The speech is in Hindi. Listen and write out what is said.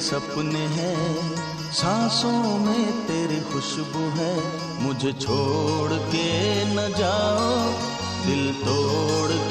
सपने हैं, सांसों में तेरी खुशबू है। मुझे छोड़ के न जाओ, दिल तोड़